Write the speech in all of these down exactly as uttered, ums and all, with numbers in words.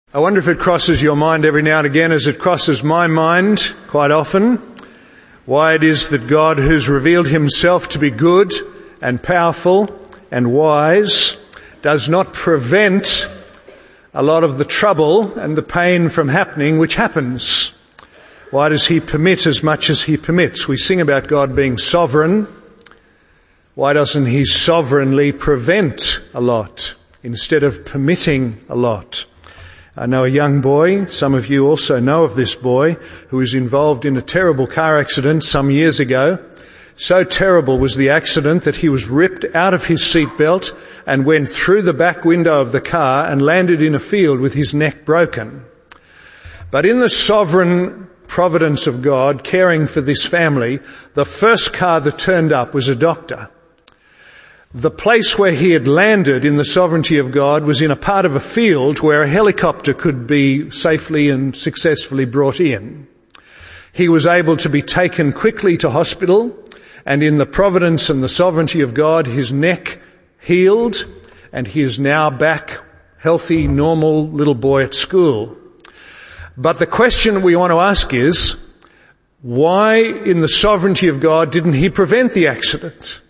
I wonder if it crosses your mind every now and again, as it crosses my mind quite often, why it is that God, who's revealed himself to be good and powerful and wise, does not prevent a lot of the trouble and the pain from happening which happens. Why does he permit as much as he permits? We sing about God being sovereign. Why doesn't he sovereignly prevent a lot instead of permitting a lot? I know a young boy, some of you also know of this boy, who was involved in a terrible car accident some years ago. So terrible was the accident that he was ripped out of his seatbelt and went through the back window of the car and landed in a field with his neck broken. But in the sovereign providence of God, caring for this family, the first car that turned up was a doctor. The place where he had landed in the sovereignty of God was in a part of a field where a helicopter could be safely and successfully brought in. He was able to be taken quickly to hospital, and in the providence and the sovereignty of God, his neck healed, and he is now back healthy, normal little boy at school. But the question we want to ask is, why in the sovereignty of God didn't he prevent the accident?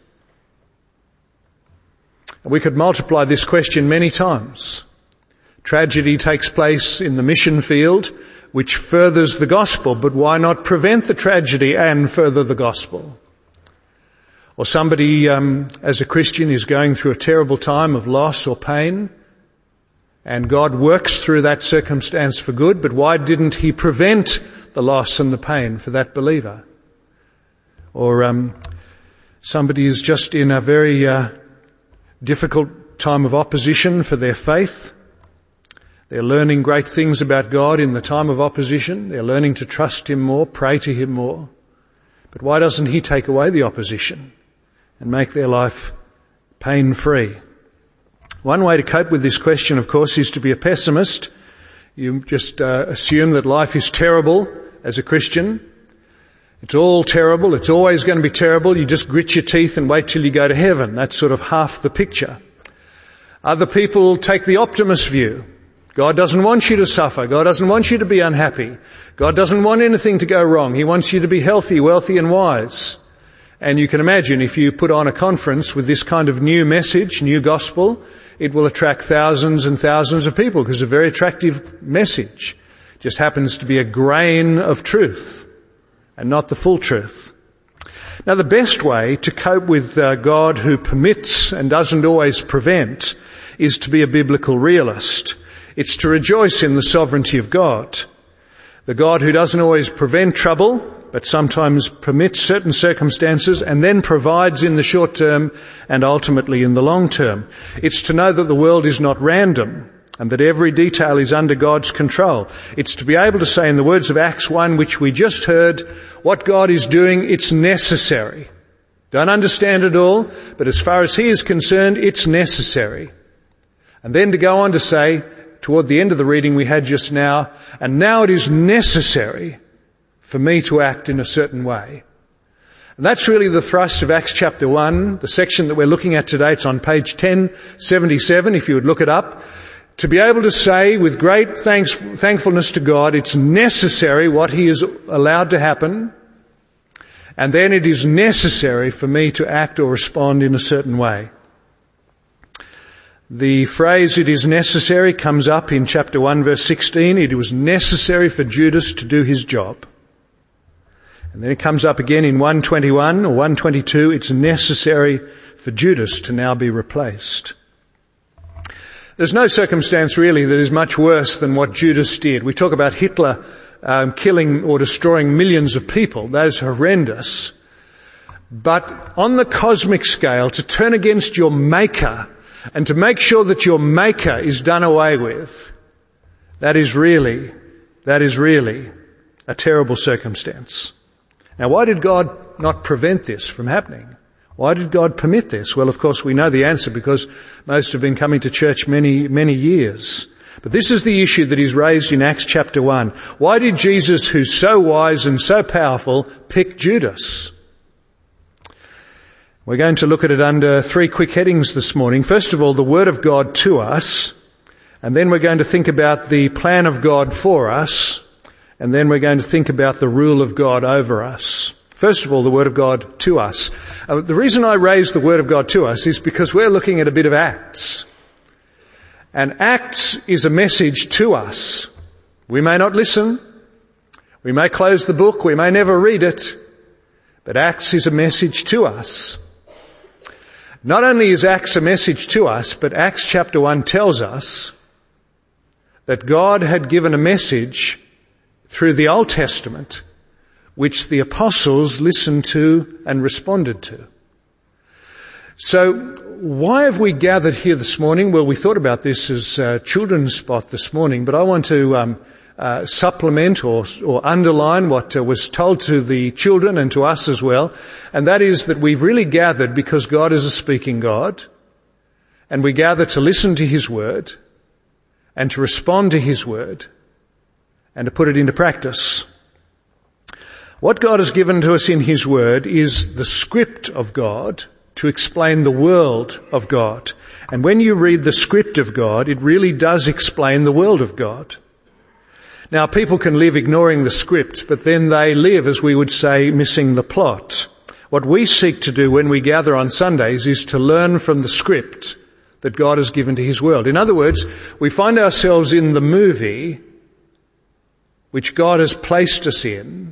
We could multiply this question many times. Tragedy takes place in the mission field, which furthers the gospel, but why not prevent the tragedy and further the gospel? Or somebody, um, as a Christian, is going through a terrible time of loss or pain, and God works through that circumstance for good, but why didn't he prevent the loss and the pain for that believer? Or um, somebody is just in a very uh, difficult time of opposition for their faith. They're learning great things about God in the time of opposition. They're learning to trust him more, pray to him more. But why doesn't he take away the opposition and make their life pain-free? One way to cope with this question, of course, is to be a pessimist. You just uh, assume that life is terrible as a Christian. It's all terrible. It's always going to be terrible. You just grit your teeth and wait till you go to heaven. That's sort of half the picture. Other people take the optimist view. God doesn't want you to suffer. God doesn't want you to be unhappy. God doesn't want anything to go wrong. He wants you to be healthy, wealthy and wise. And you can imagine if you put on a conference with this kind of new message, new gospel, it will attract thousands and thousands of people because it's a very attractive message. It just happens to be a grain of truth and not the full truth. Now, the best way to cope with uh, God, who permits and doesn't always prevent, is to be a biblical realist. It's to rejoice in the sovereignty of God. The God who doesn't always prevent trouble, but sometimes permits certain circumstances and then provides in the short term and ultimately in the long term. It's to know that the world is not random and that every detail is under God's control. It's to be able to say, in the words of Acts one, which we just heard, what God is doing, it's necessary. Don't understand it all, but as far as he is concerned, it's necessary. And then to go on to say, toward the end of the reading we had just now, and now it is necessary for me to act in a certain way. And that's really the thrust of Acts chapter one, the section that we're looking at today. It's on page ten seventy-seven, if you would look it up. To be able to say with great thanks, thankfulness to God, it's necessary what he has allowed to happen, and then it is necessary for me to act or respond in a certain way. The phrase, it is necessary, comes up in chapter one, verse sixteen. It was necessary for Judas to do his job. And then it comes up again in one twenty-one or one twenty-two. It's necessary for Judas to now be replaced. There's no circumstance really that is much worse than what Judas did. We talk about Hitler um, killing or destroying millions of people. That is horrendous. But on the cosmic scale, to turn against your Maker and to make sure that your Maker is done away with, that is really, that is really a terrible circumstance. Now, why did God not prevent this from happening? Why did God permit this? Well, of course, we know the answer because most have been coming to church many, many years. But this is the issue that is raised in Acts chapter one. Why did Jesus, who's so wise and so powerful, pick Judas? We're going to look at it under three quick headings this morning. First of all, the Word of God to us. And then we're going to think about the plan of God for us. And then we're going to think about the rule of God over us. First of all, the Word of God to us. Uh, the reason I raise the Word of God to us is because we're looking at a bit of Acts. And Acts is a message to us. We may not listen. We may close the book. We may never read it. But Acts is a message to us. Not only is Acts a message to us, but Acts chapter one tells us that God had given a message through the Old Testament which the apostles listened to and responded to. So why have we gathered here this morning? Well, we thought about this as a children's spot this morning, but I want to um, uh, supplement or, or underline what uh, was told to the children and to us as well, and that is that we've really gathered because God is a speaking God, and we gather to listen to His Word and to respond to His Word and to put it into practice. What God has given to us in His Word is the script of God to explain the world of God. And when you read the script of God, it really does explain the world of God. Now, people can live ignoring the script, but then they live, as we would say, missing the plot. What we seek to do when we gather on Sundays is to learn from the script that God has given to His world. In other words, we find ourselves in the movie which God has placed us in,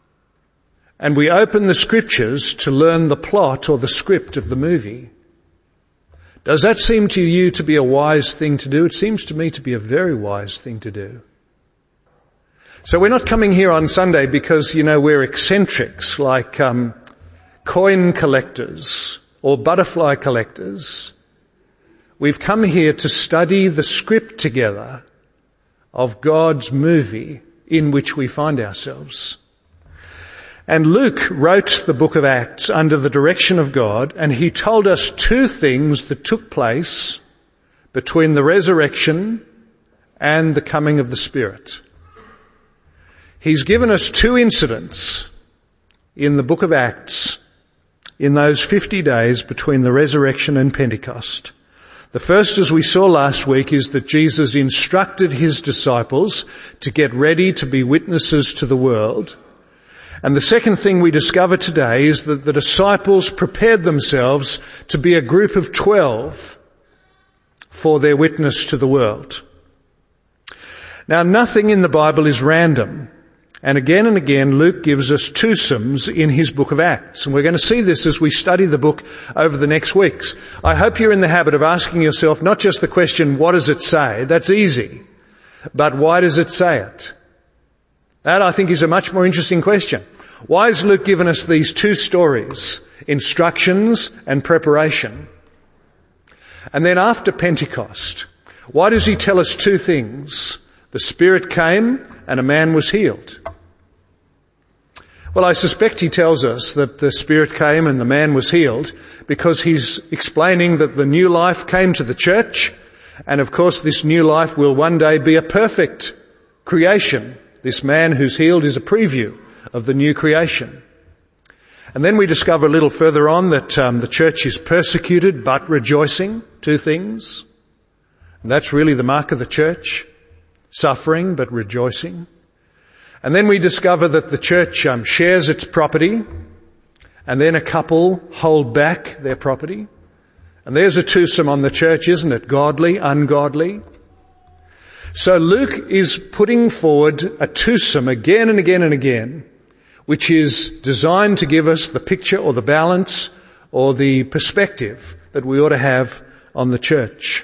and we open the scriptures to learn the plot or the script of the movie. Does that seem to you to be a wise thing to do? It seems to me to be a very wise thing to do. So we're not coming here on Sunday because, you know, we're eccentrics like um, coin collectors or butterfly collectors. We've come here to study the script together of God's movie in which we find ourselves. And Luke wrote the book of Acts under the direction of God, and he told us two things that took place between the resurrection and the coming of the Spirit. He's given us two incidents in the book of Acts in those fifty days between the resurrection and Pentecost. The first, as we saw last week, is that Jesus instructed his disciples to get ready to be witnesses to the world. And the second thing we discover today is that the disciples prepared themselves to be a group of twelve for their witness to the world. Now, nothing in the Bible is random. And again and again, Luke gives us twosomes in his book of Acts. And we're going to see this as we study the book over the next weeks. I hope you're in the habit of asking yourself not just the question, what does it say? That's easy. But why does it say it? That, I think, is a much more interesting question. Why has Luke given us these two stories, instructions and preparation? And then after Pentecost, why does he tell us two things? The Spirit came and a man was healed. Well, I suspect he tells us that the Spirit came and the man was healed because he's explaining that the new life came to the church, and of course this new life will one day be a perfect creation. This man who's healed is a preview of the new creation. And then we discover a little further on that um, the church is persecuted but rejoicing. Two things. And that's really the mark of the church. Suffering but rejoicing. And then we discover that the church um, shares its property, and then a couple hold back their property. And there's a twosome on the church, isn't it? Godly, ungodly. So Luke is putting forward a twosome again and again and again, which is designed to give us the picture or the balance or the perspective that we ought to have on the church.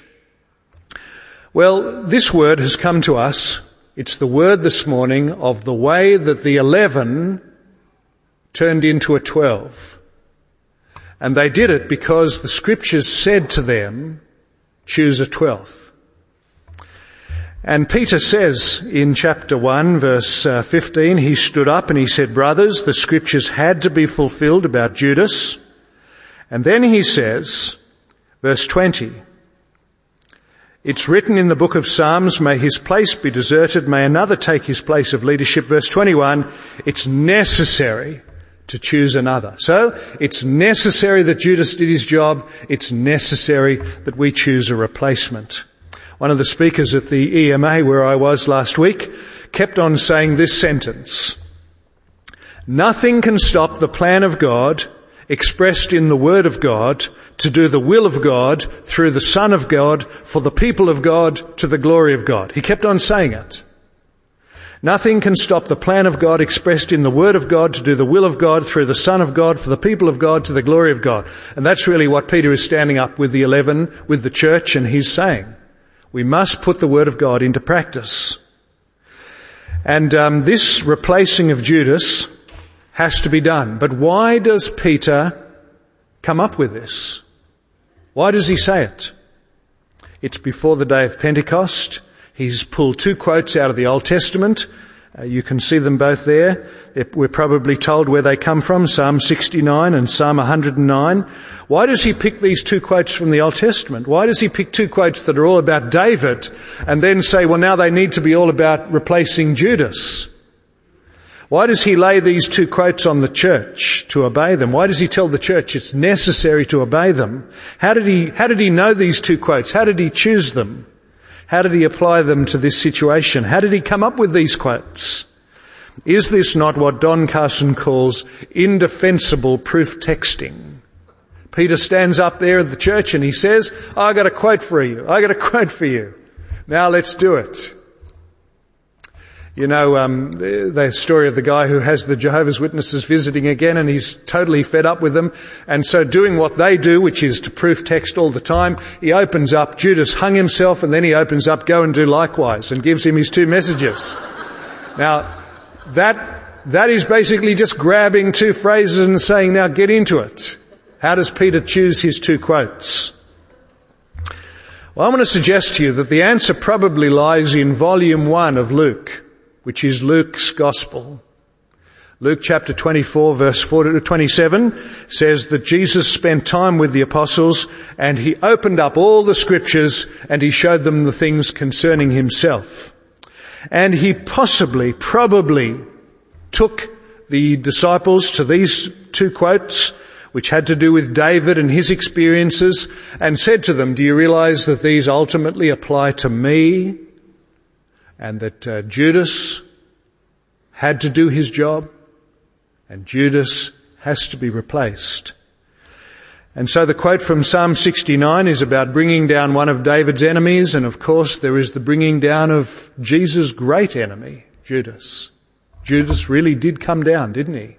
Well, this word has come to us. It's the word this morning of the way that the eleven turned into a twelve. And they did it because the scriptures said to them, choose a twelfth. And Peter says in chapter one, verse fifteen, he stood up and he said, brothers, the scriptures had to be fulfilled about Judas. And then he says, verse twenty, it's written in the book of Psalms, may his place be deserted, may another take his place of leadership. Verse twenty-one, it's necessary to choose another. So, it's necessary that Judas did his job. It's necessary that we choose a replacement. One of the speakers at the E M A where I was last week kept on saying this sentence: nothing can stop the plan of God expressed in the Word of God to do the will of God through the Son of God for the people of God to the glory of God. He kept on saying it. Nothing can stop the plan of God expressed in the Word of God to do the will of God through the Son of God for the people of God to the glory of God. And that's really what Peter is standing up with the eleven, with the church, and he's saying, we must put the Word of God into practice. And um, this replacing of Judas has to be done. But why does Peter come up with this? Why does he say it? It's before the day of Pentecost. He's pulled two quotes out of the Old Testament. Uh, you can see them both there. We're probably told where they come from, Psalm sixty-nine and Psalm one hundred nine. Why does he pick these two quotes from the Old Testament? Why does he pick two quotes that are all about David and then say, well, now they need to be all about replacing Judas? Why does he lay these two quotes on the church to obey them? Why does he tell the church it's necessary to obey them? How did he, how did he know these two quotes? How did he choose them? How did he apply them to this situation? How did he come up with these quotes? Is this not what Don Carson calls indefensible proof texting? Peter stands up there at the church and he says, I got a quote for you. I got a quote for you. Now let's do it. You know, um, the, the story of the guy who has the Jehovah's Witnesses visiting again, and he's totally fed up with them. And so doing what they do, which is to proof text all the time, he opens up, Judas hung himself, and then he opens up, go and do likewise, and gives him his two messages. Now, that, that is basically just grabbing two phrases and saying, now get into it. How does Peter choose his two quotes? Well, I want to suggest to you that the answer probably lies in volume one of Luke, which is Luke's Gospel. Luke chapter twenty-four verse four to twenty-seven says that Jesus spent time with the apostles and he opened up all the scriptures and he showed them the things concerning himself. And he possibly, probably took the disciples to these two quotes, which had to do with David and his experiences, and said to them, do you realize that these ultimately apply to me? And that uh, Judas had to do his job, and Judas has to be replaced. And so the quote from Psalm sixty-nine is about bringing down one of David's enemies, and of course there is the bringing down of Jesus' great enemy, Judas. Judas really did come down, didn't he?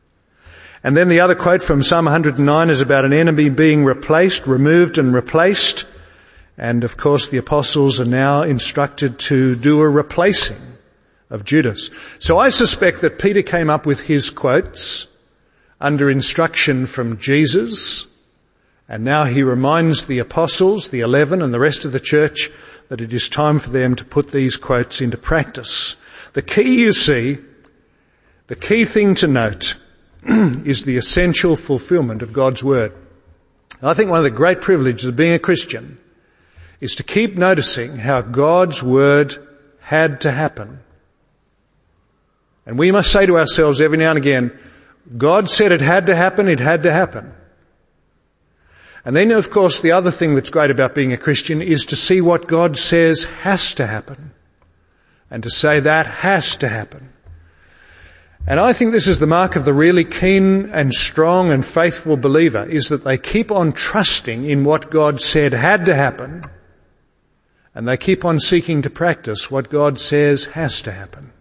And then the other quote from Psalm one hundred nine is about an enemy being replaced, removed and replaced. And of course the apostles are now instructed to do a replacing of Judas. So I suspect that Peter came up with his quotes under instruction from Jesus, and now he reminds the apostles, the eleven and the rest of the church, that it is time for them to put these quotes into practice. The key, you see, the key thing to note is the essential fulfillment of God's Word. I think one of the great privileges of being a Christian is to keep noticing how God's Word had to happen. And we must say to ourselves every now and again, God said it had to happen, it had to happen. And then, of course, the other thing that's great about being a Christian is to see what God says has to happen. And to say that has to happen. And I think this is the mark of the really keen and strong and faithful believer, is that they keep on trusting in what God said had to happen, and they keep on seeking to practice what God says has to happen.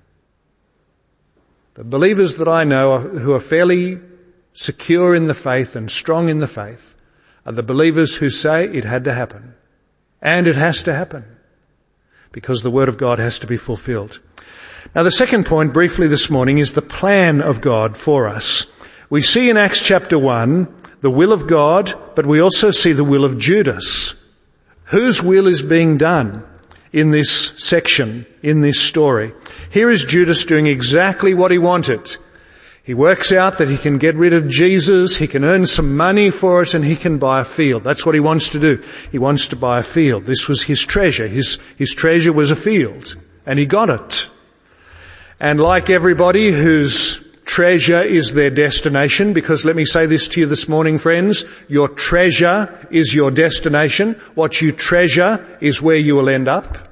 The believers that I know who are fairly secure in the faith and strong in the faith are the believers who say it had to happen, and it has to happen, because the Word of God has to be fulfilled. Now the second point briefly this morning is the plan of God for us. We see in Acts chapter one the will of God, but we also see the will of Judas. Whose will is being done in this section, in this story? Here is Judas doing exactly what he wanted. He works out that he can get rid of Jesus, he can earn some money for it, and he can buy a field. That's what he wants to do. He wants to buy a field. This was his treasure. His, his treasure was a field, and he got it. And like everybody who's treasure is their destination, because let me say this to you this morning, friends, your treasure is your destination. What you treasure is where you will end up.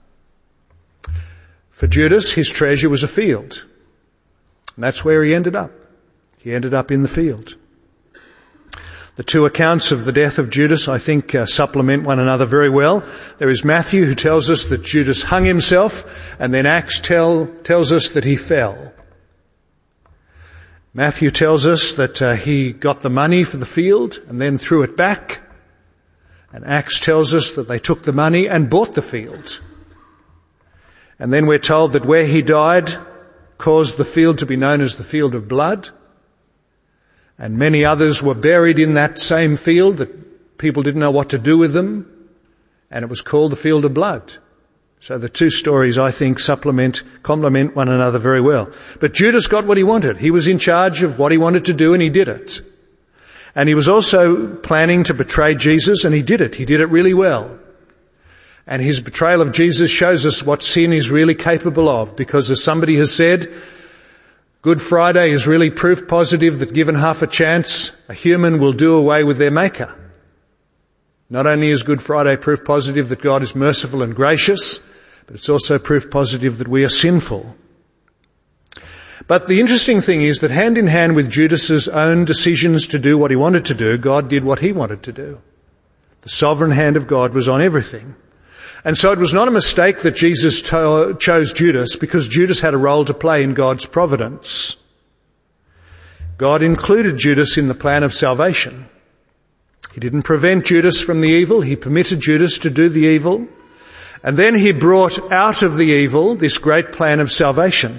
For Judas, his treasure was a field. And that's where he ended up. He ended up in the field. The two accounts of the death of Judas, I think, uh, supplement one another very well. There is Matthew, who tells us that Judas hung himself, and then Acts tell, tells us that he fell. Matthew tells us that uh, he got the money for the field and then threw it back. And Acts tells us that they took the money and bought the field. And then we're told that where he died caused the field to be known as the field of blood. And many others were buried in that same field that people didn't know what to do with them. And it was called the field of blood. So the two stories, I think, supplement, complement one another very well. But Judas got what he wanted. He was in charge of what he wanted to do, and he did it. And he was also planning to betray Jesus, and he did it. He did it really well. And his betrayal of Jesus shows us what sin is really capable of, because as somebody has said, Good Friday is really proof positive that given half a chance, a human will do away with their maker. Not only is Good Friday proof positive that God is merciful and gracious, but it's also proof positive that we are sinful. But the interesting thing is that hand in hand with Judas's own decisions to do what he wanted to do, God did what he wanted to do. The sovereign hand of God was on everything. And so it was not a mistake that Jesus to- chose Judas, because Judas had a role to play in God's providence. God included Judas in the plan of salvation. He didn't prevent Judas from the evil. He permitted Judas to do the evil. And then he brought out of the evil this great plan of salvation.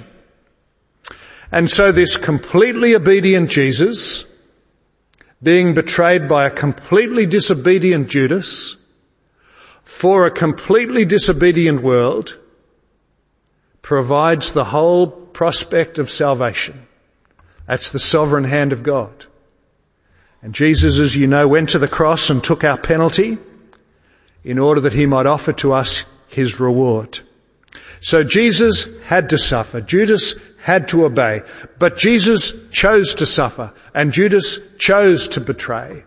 And so this completely obedient Jesus, being betrayed by a completely disobedient Judas, for a completely disobedient world, provides the whole prospect of salvation. That's the sovereign hand of God. And Jesus, as you know, went to the cross and took our penalty in order that he might offer to us his reward. So Jesus had to suffer. Judas had to obey. But Jesus chose to suffer, and Judas chose to betray.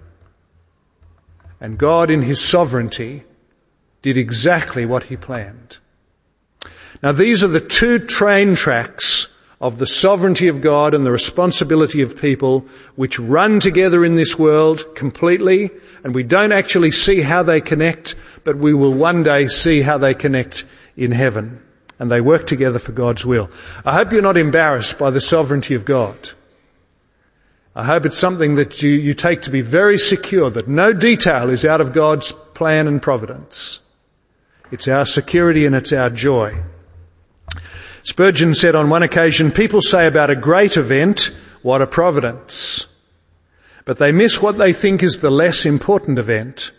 And God, in his sovereignty, did exactly what he planned. Now these are the two train tracks of the sovereignty of God and the responsibility of people, which run together in this world completely, and we don't actually see how they connect, but we will one day see how they connect in heaven. And they work together for God's will. I hope you're not embarrassed by the sovereignty of God. I hope it's something that you, you take to be very secure, that no detail is out of God's plan and providence. It's our security and it's our joy. Spurgeon said on one occasion, people say about a great event, what a providence. But they miss what they think is the less important event.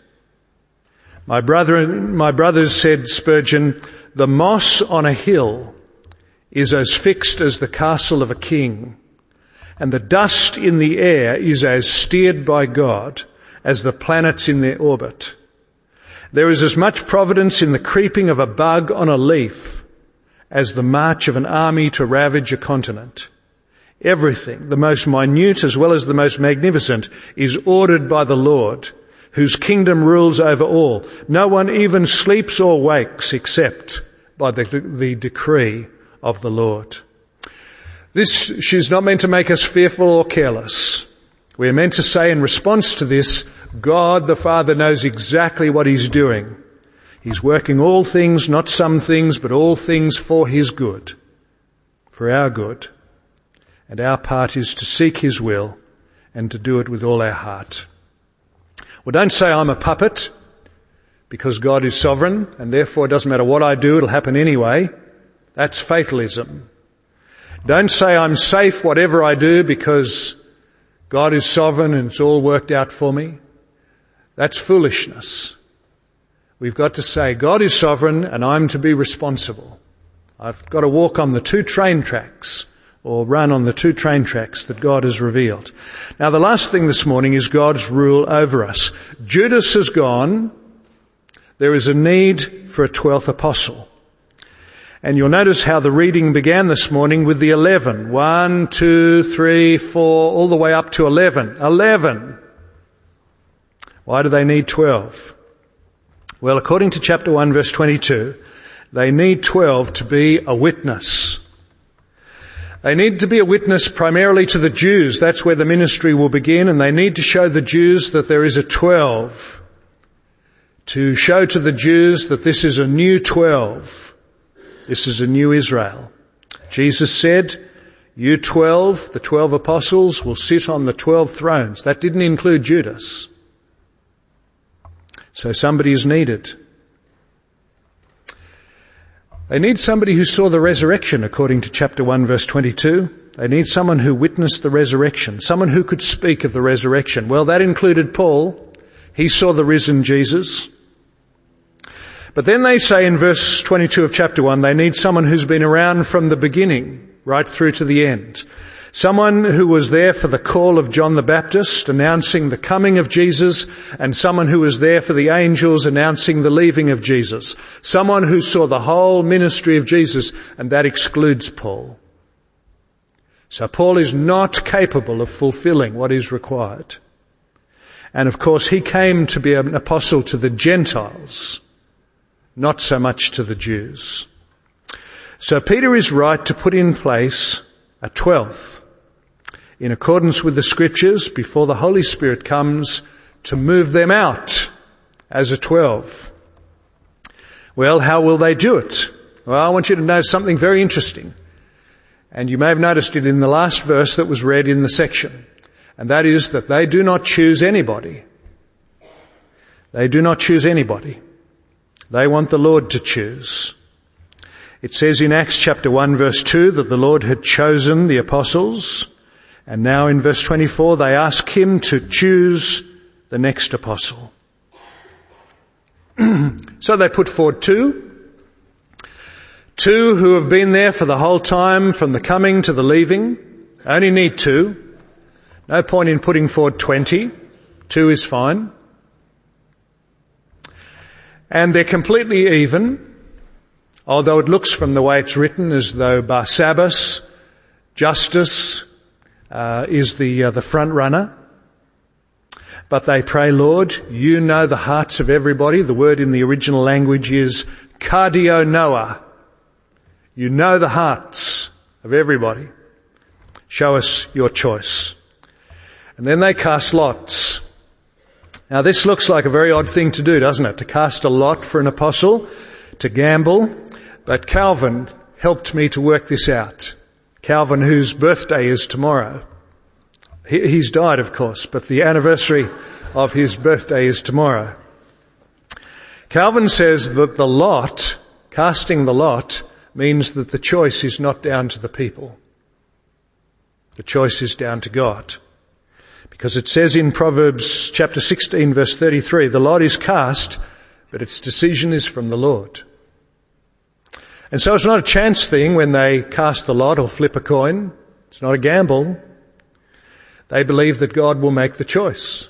My brother, my brothers, said Spurgeon, the moss on a hill is as fixed as the castle of a king, and the dust in the air is as steered by God as the planets in their orbit. There is as much providence in the creeping of a bug on a leaf as the march of an army to ravage a continent. Everything, the most minute as well as the most magnificent, is ordered by the Lord, whose kingdom rules over all. No one even sleeps or wakes except by the, the decree of the Lord. This, she's not meant to make us fearful or careless. We are meant to say in response to this, God the Father knows exactly what he's doing. He's working all things, not some things, but all things for his good, for our good. And our part is to seek his will and to do it with all our heart. Well, don't say I'm a puppet, because God is sovereign and therefore it doesn't matter what I do, it'll happen anyway. That's fatalism. Don't say I'm safe whatever I do because God is sovereign and it's all worked out for me. That's foolishness. We've got to say God is sovereign and I'm to be responsible. I've got to walk on the two train tracks, or run on the two train tracks that God has revealed. Now the last thing this morning is God's rule over us. Judas has gone. There is a need for a twelfth apostle. And you'll notice how the reading began this morning with the eleven. One, two, three, four, all the way up to eleven. Eleven. Why do they need twelve? Well, according to chapter one, verse twenty-two, they need twelve to be a witness. They need to be a witness primarily to the Jews. That's where the ministry will begin, and they need to show the Jews that there is a twelve. To show to the Jews that this is a new twelve. This is a new Israel. Jesus said, you twelve, the twelve apostles, will sit on the twelve thrones. That didn't include Judas. So somebody is needed. They need somebody who saw the resurrection, according to chapter one, verse twenty-two. They need someone who witnessed the resurrection, someone who could speak of the resurrection. Well, that included Paul. He saw the risen Jesus. But then they say in verse twenty-two of chapter one, they need someone who's been around from the beginning, right through to the end. Someone who was there for the call of John the Baptist, announcing the coming of Jesus, and someone who was there for the angels announcing the leaving of Jesus. Someone who saw the whole ministry of Jesus, and that excludes Paul. So Paul is not capable of fulfilling what is required. And of course he came to be an apostle to the Gentiles, not so much to the Jews. So Peter is right to put in place a twelfth, in accordance with the scriptures, before the Holy Spirit comes to move them out as a twelve. Well, how will they do it? Well, I want you to know something very interesting. And you may have noticed it in the last verse that was read in the section. And that is that they do not choose anybody. They do not choose anybody. They want the Lord to choose. It says in Acts chapter one, verse two, that the Lord had chosen the apostles. And now in verse twenty-four, they ask him to choose the next apostle. So they put forward two. Two who have been there for the whole time, from the coming to the leaving. Only need two. No point in putting forward twenty. Two is fine. And they're completely even, although it looks from the way it's written as though Barsabbas, Justus, uh, is the, uh, the front runner. But they pray, Lord, you know the hearts of everybody. The word in the original language is cardio noah. You know the hearts of everybody. Show us your choice. And then they cast lots. Now this looks like a very odd thing to do, doesn't it? To cast a lot for an apostle, to gamble. But Calvin helped me to work this out. Calvin, whose birthday is tomorrow. He, he's died, of course, but the anniversary of his birthday is tomorrow. Calvin says that the lot, casting the lot, means that the choice is not down to the people. The choice is down to God. Because it says in Proverbs chapter sixteen, verse thirty-three, the lot is cast, but its decision is from the Lord. And so it's not a chance thing when they cast the lot or flip a coin. It's not a gamble. They believe that God will make the choice.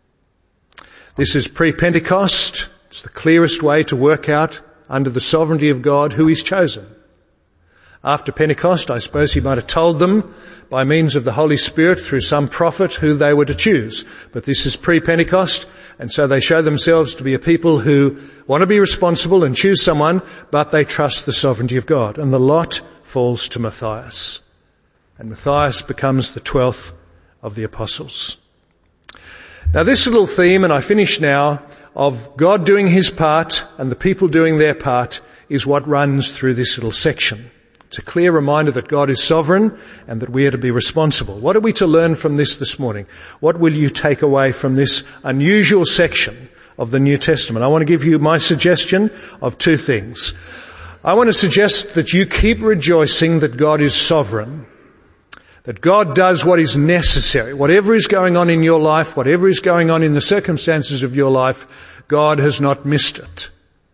This is pre-Pentecost. It's the clearest way to work out under the sovereignty of God who is chosen. After Pentecost, I suppose he might have told them by means of the Holy Spirit through some prophet who they were to choose. But this is pre-Pentecost, and so they show themselves to be a people who want to be responsible and choose someone, but they trust the sovereignty of God. And the lot falls to Matthias. And Matthias becomes the twelfth of the apostles. Now this little theme, and I finish now, of God doing his part and the people doing their part is what runs through this little section. It's a clear reminder that God is sovereign and that we are to be responsible. What are we to learn from this this morning? What will you take away from this unusual section of the New Testament? I want to give you my suggestion of two things. I want to suggest that you keep rejoicing that God is sovereign, that God does what is necessary. Whatever is going on in your life, whatever is going on in the circumstances of your life, God has not missed it.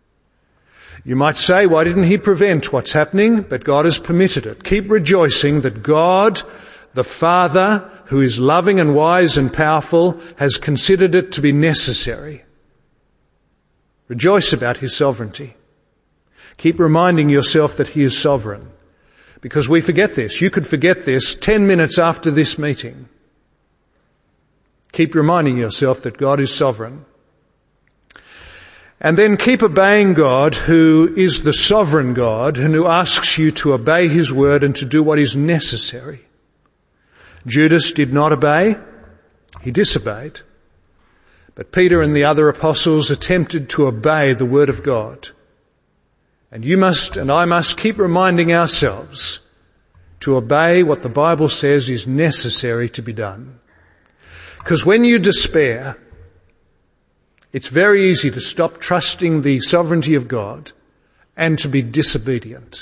You might say, why didn't he prevent what's happening? But God has permitted it. Keep rejoicing that God, the Father, who is loving and wise and powerful, has considered it to be necessary. Rejoice about his sovereignty. Keep reminding yourself that he is sovereign. Because we forget this. You could forget this ten minutes after this meeting. Keep reminding yourself that God is sovereign. And then keep obeying God, who is the sovereign God and who asks you to obey his word and to do what is necessary. Judas did not obey. He disobeyed. But Peter and the other apostles attempted to obey the word of God. And you must and I must keep reminding ourselves to obey what the Bible says is necessary to be done. Because when you despair, it's very easy to stop trusting the sovereignty of God and to be disobedient.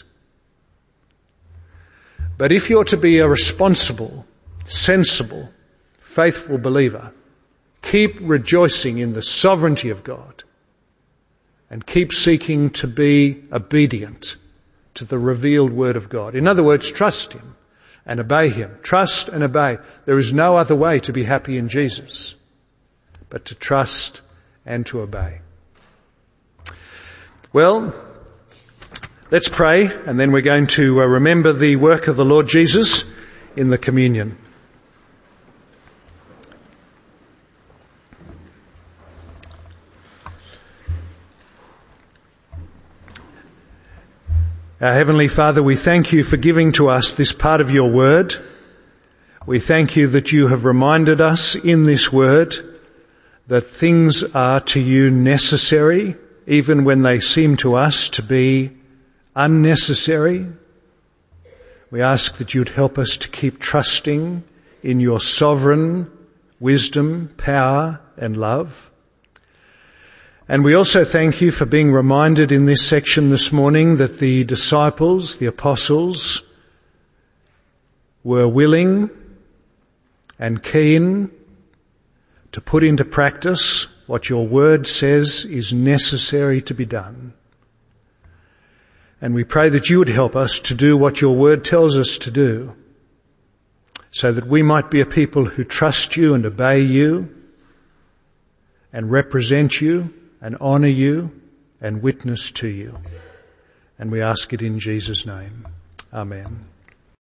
But if you're to be a responsible, sensible, faithful believer, keep rejoicing in the sovereignty of God and keep seeking to be obedient to the revealed word of God. In other words, trust him and obey him. Trust and obey. There is no other way to be happy in Jesus but to trust and to obey. Well, let's pray, and then we're going to uh, remember the work of the Lord Jesus in the communion. Our Heavenly Father, we thank you for giving to us this part of your word. We thank you that you have reminded us in this word that things are to you necessary, even when they seem to us to be unnecessary. We ask that you'd help us to keep trusting in your sovereign wisdom, power, and love. And we also thank you for being reminded in this section this morning that the disciples, the apostles, were willing and keen to put into practice what your word says is necessary to be done. And we pray that you would help us to do what your word tells us to do, so that we might be a people who trust you and obey you and represent you and honour you and witness to you. And we ask it in Jesus' name. Amen.